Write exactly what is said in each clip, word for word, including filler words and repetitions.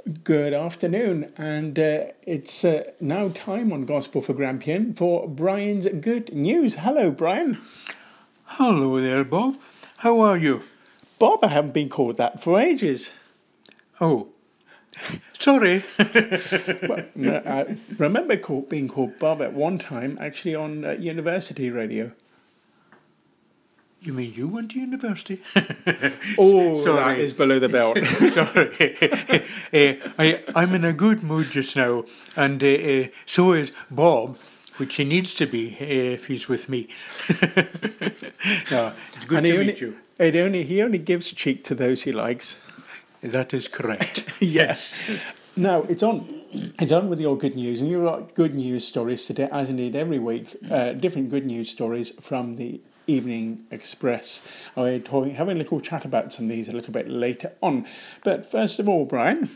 Good afternoon, and uh, it's uh, now time on Gospel for Grampian for Brian's good news. Hello, Brian. Hello there, Bob. How are you? Bob, I haven't been called that for ages. Oh, sorry. Well, no, I remember call, being called Bob at one time, actually on uh, university radio. You mean you went to university? Oh, Sorry. that is below the belt. Sorry. uh, I, I'm in a good mood just now, and uh, uh, so is Bob, which he needs to be uh, if he's with me. No, it's good And to he meet only, you. It only, he only gives cheek to those he likes. That is correct. Yes. Now, it's on. It's on with your good news, and you've got good news stories today, as indeed every week. Uh, different good news stories from the Evening Express. We're talking, having a little chat about some of these a little bit later on. But first of all, Brian.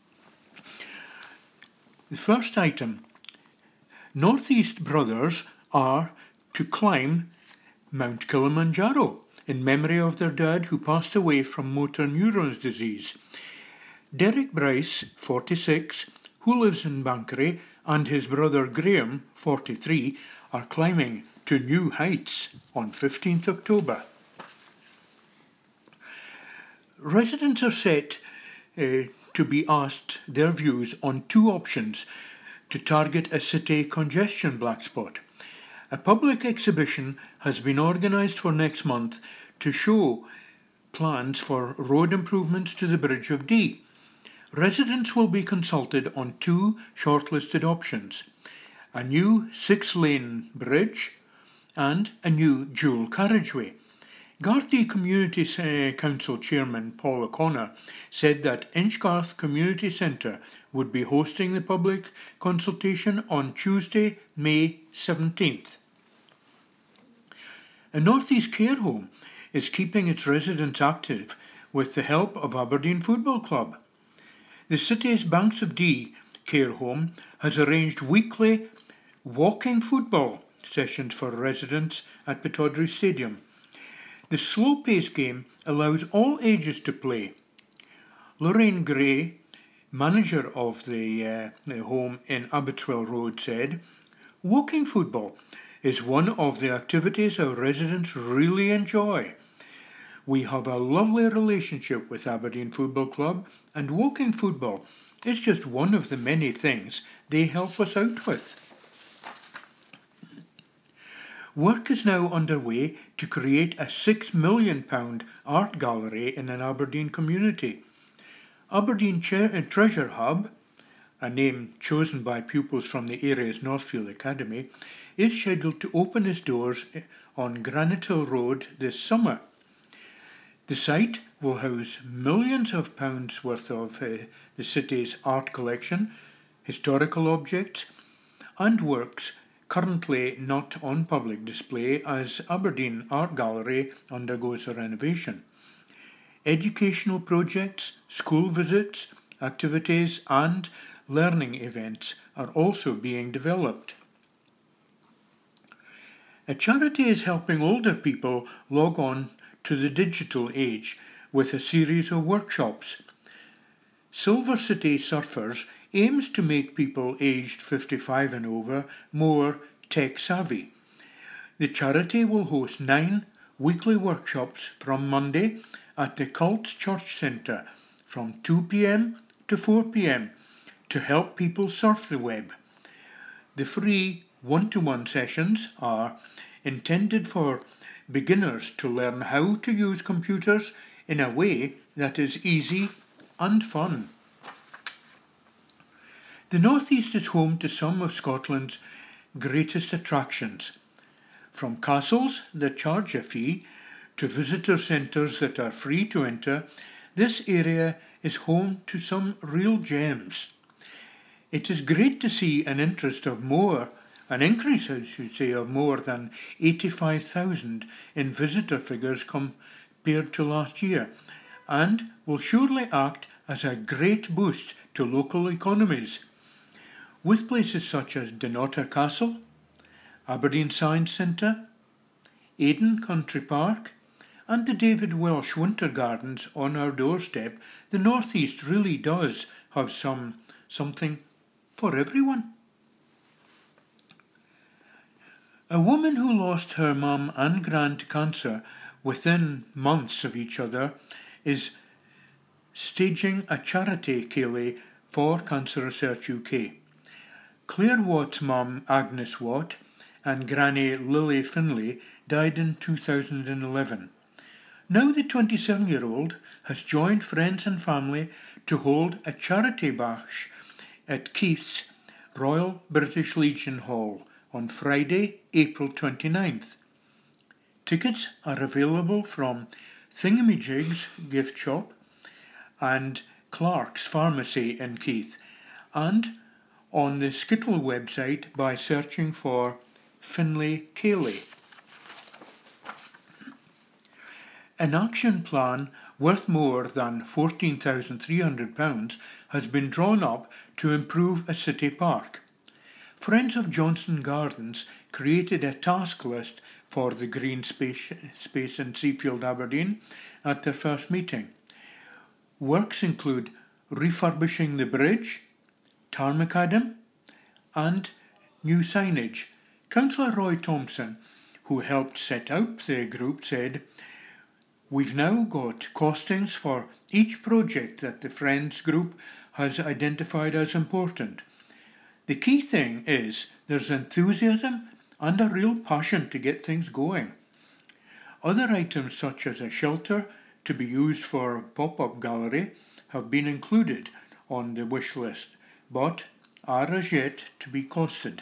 The first item. Northeast Brothers are to climb Mount Kilimanjaro in memory of their dad who passed away from motor neurons disease. Derek Bryce, forty-six, who lives in Bankery, and his brother Graham, forty-three, are climbing to new heights on fifteenth October. Residents are set uh, to be asked their views on two options to target a city congestion black spot. A public exhibition has been organised for next month to show plans for road improvements to the Bridge of Dee. Residents will be consulted on two shortlisted options: a new six-lane bridge and a new dual carriageway. Garthy Community Council Chairman Paul O'Connor said that Inchgarth Community Centre would be hosting the public consultation on Tuesday, May seventeenth. A North East care home is keeping its residents active with the help of Aberdeen Football Club. The city's Banks of Dee care home has arranged weekly walking football sessions for residents at Pittodrie Stadium. The slow-paced game allows all ages to play. Lorraine Gray, manager of the, uh, the home in Abbotswell Road, said, "Walking football is one of the activities our residents really enjoy. We have a lovely relationship with Aberdeen Football Club, and walking football is just one of the many things they help us out with." Work is now underway to create a six million pounds art gallery in an Aberdeen community. Aberdeen Che- Treasure Hub, a name chosen by pupils from the area's Northfield Academy, is scheduled to open its doors on Granite Hill Road this summer. The site will house millions of pounds worth of uh, the city's art collection, historical objects, and works currently not on public display as Aberdeen Art Gallery undergoes a renovation. Educational projects, school visits, activities and learning events are also being developed. A charity is helping older people log on to the digital age with a series of workshops. Silver City Surfers aims to make people aged fifty-five and over more tech-savvy. The charity will host nine weekly workshops from Monday at the Cults Church Centre from two p.m. to four p.m. to help people surf the web. The free one-to-one sessions are intended for beginners to learn how to use computers in a way that is easy and fun. The North East is home to some of Scotland's greatest attractions, from castles that charge a fee to visitor centres that are free to enter. This area is home to some real gems. It is great to see an interest of more, an increase, I should say, of more than eighty-five thousand in visitor figures compared to last year, and will surely act as a great boost to local economies. With places such as Dunnottar Castle, Aberdeen Science Centre, Aidan Country Park, and the David Welsh Winter Gardens on our doorstep, the North East really does have some something for everyone. A woman who lost her mum and gran to cancer within months of each other is staging a charity ceilidh for Cancer Research U K. Claire Watt's mum, Agnes Watt, and granny Lily Finlay died in two thousand eleven. Now the twenty-seven-year-old has joined friends and family to hold a charity bash at Keith's Royal British Legion Hall on Friday, April twenty-ninth. Tickets are available from Thingamajig's gift shop and Clark's Pharmacy in Keith, and on the Skittle website by searching for Finlay Ceilidh. An action plan worth more than fourteen thousand three hundred pounds has been drawn up to improve a city park. Friends of Johnston Gardens created a task list for the green space, space in Seafield, Aberdeen at their first meeting. Works include refurbishing the bridge, tarmacadam, and new signage. Councillor Roy Thompson, who helped set up the group, said, "We've now got costings for each project that the Friends group has identified as important. The key thing is there's enthusiasm and a real passion to get things going. Other items such as a shelter to be used for a pop-up gallery have been included on the wish list, but are as yet to be costed."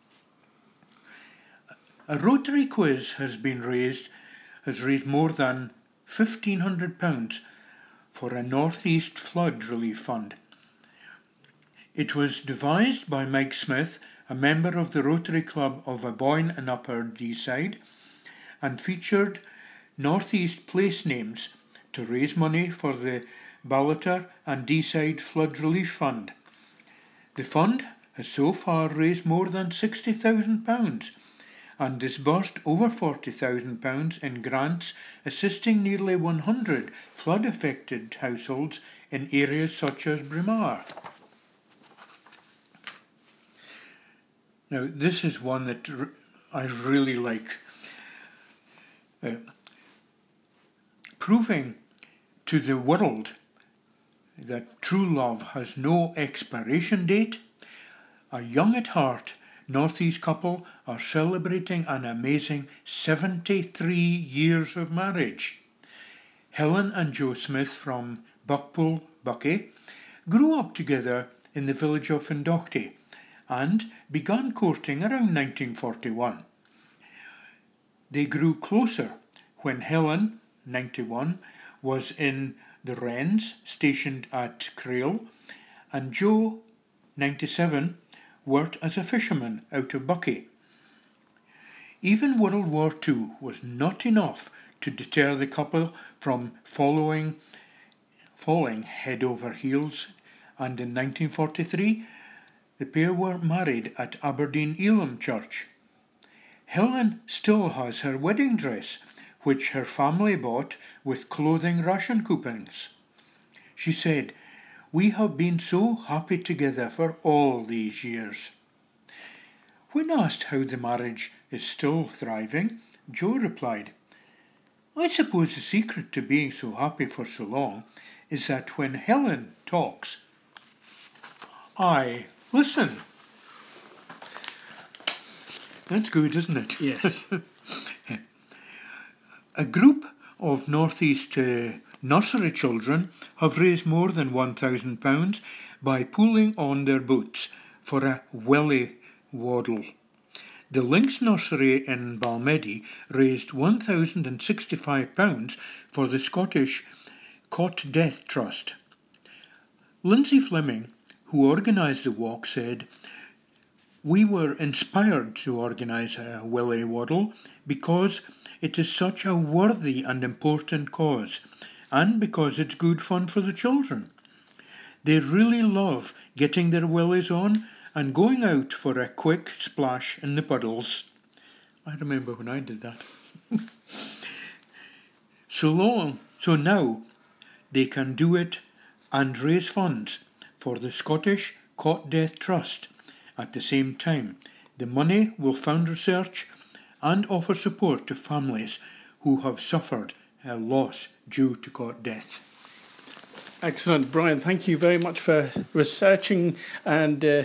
A Rotary quiz has been raised, has raised more than fifteen hundred pounds for a North East Flood Relief Fund. It was devised by Mike Smith, a member of the Rotary Club of Aboyne and Upper Deeside, and featured North East place names to raise money for the Ballater and Deeside Flood Relief Fund. The fund has so far raised more than sixty thousand pounds and disbursed over forty thousand pounds in grants, assisting nearly one hundred flood-affected households in areas such as Braemar. Now, this is one that r- I really like. Uh, proving to the world that true love has no expiration date, a young at heart North East couple are celebrating an amazing seventy-three years of marriage. Helen and Joe Smith from Buckpool, Buckie, grew up together in the village of Findochty and began courting around nineteen forty-one. They grew closer when Helen, ninety-one, was in the Wrens, stationed at Crail, and Joe, ninety-seven, worked as a fisherman out of Buckie. Even World War Two was not enough to deter the couple from following, falling head over heels, and in nineteen forty-three, the pair were married at Aberdeen Elam Church. Helen still has her wedding dress, which her family bought with clothing ration coupons. She said, "We have been so happy together for all these years." When asked how the marriage is still thriving, Joe replied, "I suppose the secret to being so happy for so long is that when Helen talks, I listen." That's good, isn't it? Yes. A group of North East uh, nursery children have raised more than one thousand pounds by pulling on their boots for a welly waddle. The Lynx Nursery in Balmedie raised one thousand sixty-five pounds for the Scottish Cot Death Trust. Lindsay Fleming, who organised the walk, said, "We were inspired to organise a welly waddle because it is such a worthy and important cause, and because it's good fun for the children. They really love getting their wellies on and going out for a quick splash in the puddles." I remember when I did that. so long, so now they can do it and raise funds for the Scottish Cot Death Trust. At the same time, the money will fund research and offer support to families who have suffered a loss due to cot death. Excellent, Brian. Thank you very much for researching and uh,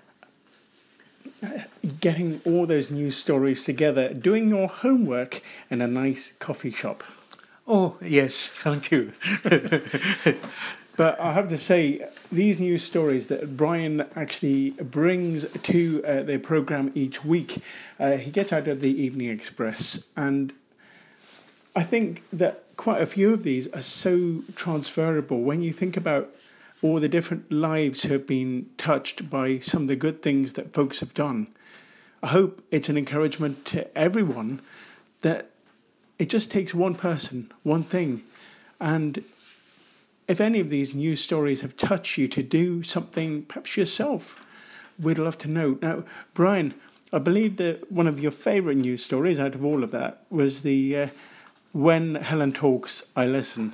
getting all those news stories together, doing your homework in a nice coffee shop. Oh, yes, thank you. But I have to say, these news stories that Brian actually brings to uh, their programme each week, uh, he gets out of the Evening Express, and I think that quite a few of these are so transferable when you think about all the different lives who have been touched by some of the good things that folks have done. I hope it's an encouragement to everyone that it just takes one person, one thing, and if any of these news stories have touched you to do something perhaps yourself, we'd love to know. Now, Brian, I believe that one of your favourite news stories out of all of that was the uh, When Helen Talks, I Listen.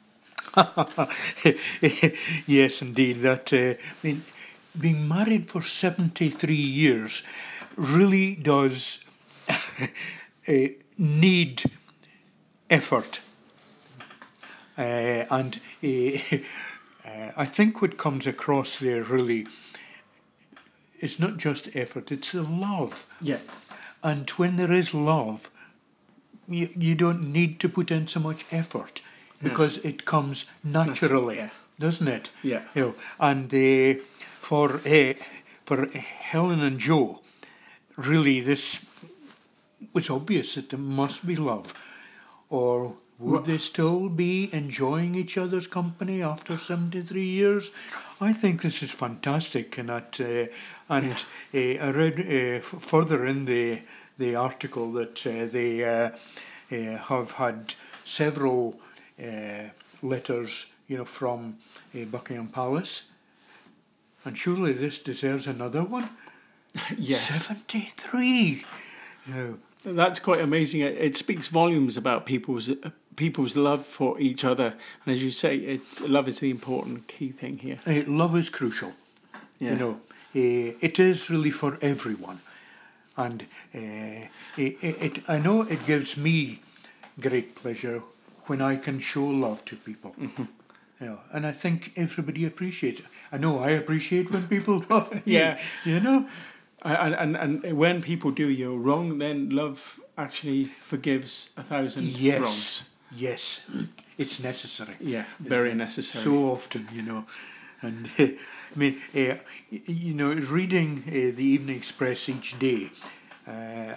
Yes, indeed. That uh, I mean, being married for seventy-three years really does uh, need effort. Uh, and uh, uh, I think what comes across there really is not just effort, it's the love. Yeah. And when there is love, you, you don't need to put in so much effort because no. it comes naturally, yeah. doesn't it? Yeah. You know, and uh, for, uh, for Helen and Joe, really this was obvious that there must be love. Or would they still be enjoying each other's company after seventy-three years? I think this is fantastic. And, that, uh, and yeah. uh, I read uh, f- further in the the article that uh, they uh, uh, have had several uh, letters, you know, from uh, Buckingham Palace. And surely this deserves another one? Yes. seventy-three! You know, that's quite amazing. It, it speaks volumes about people's uh, people's love for each other, and as you say, it, love is the important key thing here. Uh, love is crucial. Yeah. You know, uh, it is really for everyone, and uh, it, it. I know it gives me great pleasure when I can show love to people. Mm-hmm. You know, and I think everybody appreciates it. I know I appreciate when people love me. Yeah. You know. And, and and when people do you wrong, then love actually forgives a thousand yes. wrongs. Yes, it's necessary. Yeah, very necessary. So often, you know. And uh, I mean, uh, you know, reading uh, the Evening Express each day, uh,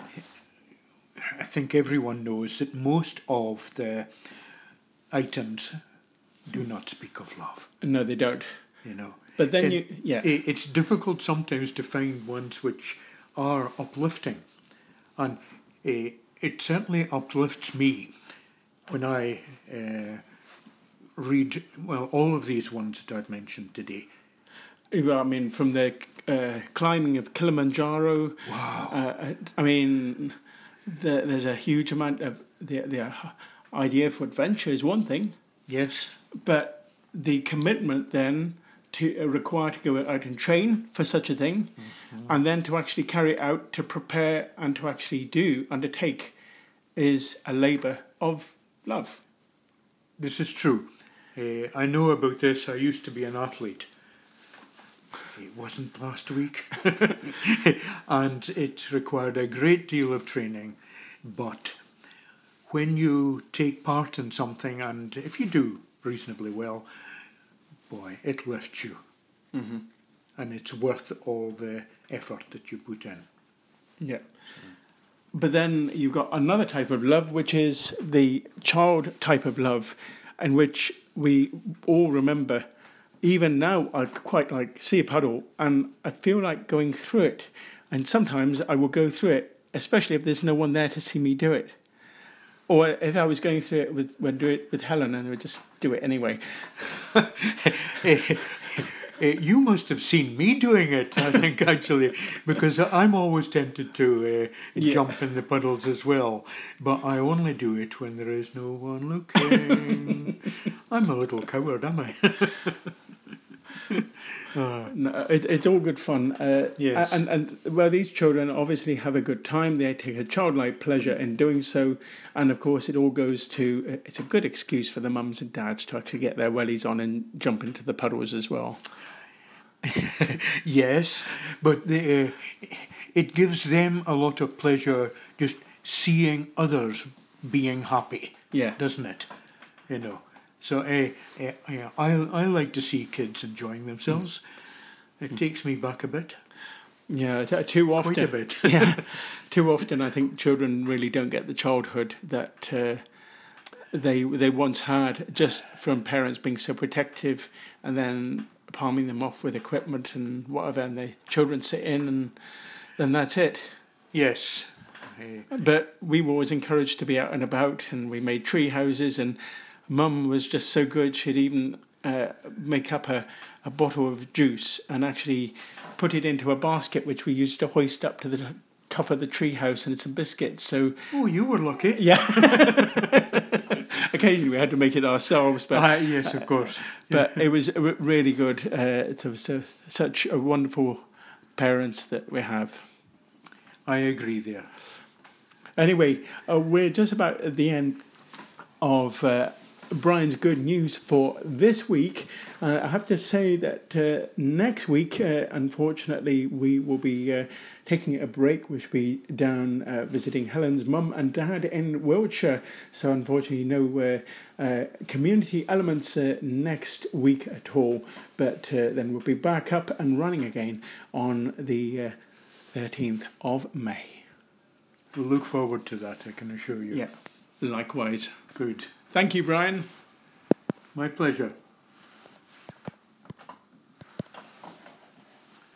I think everyone knows that most of the items do not speak of love. No, they don't. You know. But then it, you, yeah. It, it's difficult sometimes to find ones which are uplifting. And uh, it certainly uplifts me when I uh, read, well, all of these ones that I've mentioned today. I mean, from the uh, climbing of Kilimanjaro. Wow. Uh, I mean, the, there's a huge amount of, the, the idea for adventure is one thing. Yes. But the commitment then to uh, require to go out and train for such a thing, mm-hmm. and then to actually carry it out, to prepare and to actually do, undertake, is a labour of love. This is true. Uh, I know about this. I used to be an athlete. It wasn't last week. And it required a great deal of training. But when you take part in something, and if you do reasonably well, boy, it lifts you. Mm-hmm. And it's worth all the effort that you put in. Yeah. But then you've got another type of love, which is the child type of love, in which we all remember. Even now, I quite like see a puddle, and I feel like going through it. And sometimes I will go through it, especially if there's no one there to see me do it. Or if I was going through it with, would do it with Helen, and I would just do it anyway. Uh, you must have seen me doing it, I think, actually, because I'm always tempted to uh, yeah. jump in the puddles as well. But I only do it when there is no one looking. I'm a little coward, am I? Uh, No, it, it's all good fun. Uh, Yes. And, and well, these children obviously have a good time. They take a childlike pleasure in doing so. And of course, it all goes to, it's a good excuse for the mums and dads to actually get their wellies on and jump into the puddles as well. yes, but the, uh, it gives them a lot of pleasure just seeing others being happy, Yeah. doesn't it? You know. So uh, uh, yeah, I I like to see kids enjoying themselves. It takes me back a bit, Yeah, t- too often. quite a bit. Yeah, too often I think children really don't get the childhood that uh, they they once had, just from parents being so protective and then palming them off with equipment and whatever, and the children sit in and then that's it. Yes. Uh, But we were always encouraged to be out and about, and we made tree houses, and Mum was just so good, she'd even uh, make up a, a bottle of juice and actually put it into a basket which we used to hoist up to the top of the tree house, and some biscuits. So oh, you were lucky. yeah, occasionally we had to make it ourselves, but Ah, yes, of course. but it was r- really good. Uh, it was uh, such a wonderful parents that we have. I agree there. Anyway, uh, we're just about at the end of uh, Brian's good news for this week. Uh, I have to say that uh, next week, uh, unfortunately, we will be uh, taking a break. We should be down uh, visiting Helen's mum and dad in Wiltshire. So, unfortunately, no uh, uh, community elements uh, next week at all. But uh, then we'll be back up and running again on the uh, thirteenth of May. We'll look forward to that, I can assure you. Yeah, likewise. Good. Thank you, Brian. My pleasure.